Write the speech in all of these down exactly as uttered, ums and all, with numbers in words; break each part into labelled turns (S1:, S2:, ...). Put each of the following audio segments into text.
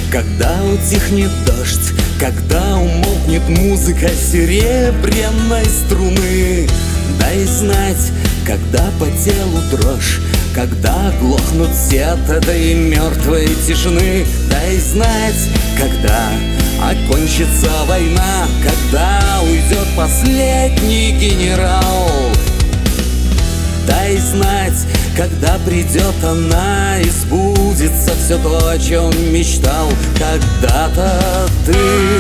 S1: когда утихнет дождь, когда умолкнет музыка серебряной струны. Дай знать, когда по телу дрожь, когда глохнут все этой мертвой тишины. Дай знать, когда окончится война, когда уйдет последний генерал. Дай знать, когда придет она и сбудется все то, о чем мечтал когда-то ты.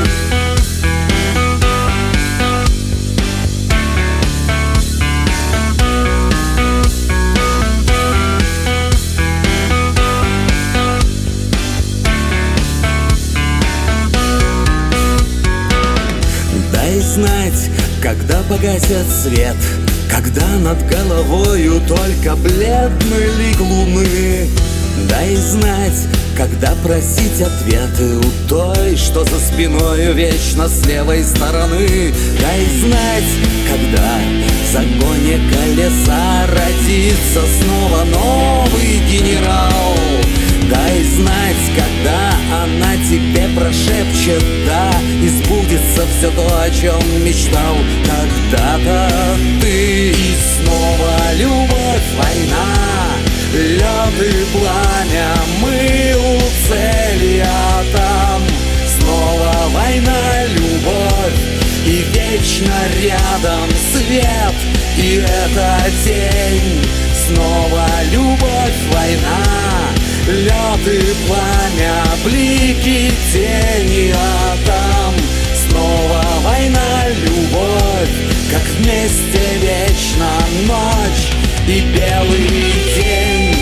S1: Дай знать, когда погасит свет, когда над головою только бледный лик луны. Дай знать, когда просить ответы у той, что за спиною вечно с левой стороны. Дай знать, когда в загоне колеса родится снова новый генерал. Дай знать, когда она тебе прошепчет «да», и сбудется все то, о чем мечтал когда-то ты. И снова любовь, война, лед и пламя, мы у цели, а там снова война, любовь, и вечно рядом свет, и эта тень. Снова любовь, война, лед и пламя, блики, тени, а там снова война, любовь, как вместе вечно ночь и белый день.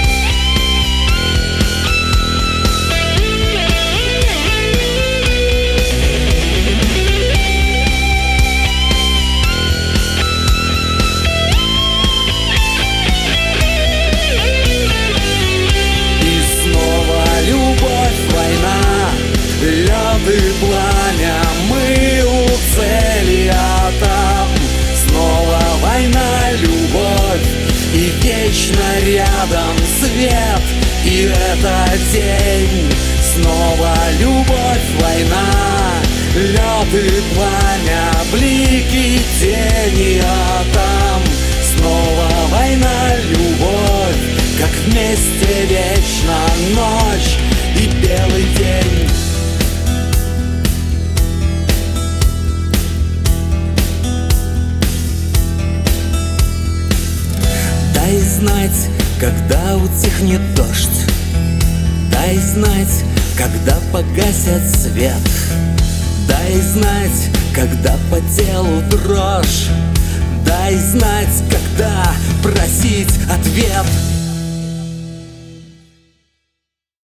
S1: Лед и пламя, мы у цели, а там снова война, любовь, и вечно рядом свет, и эта тень. Снова любовь, война, лед и пламя, блики, тени, а там снова война, любовь, как вместе вечно ночь и белый день. Дай знать, когда утихнет дождь, дай знать, когда погасит свет, дай знать, когда по телу дрожь, дай знать, когда просить ответ.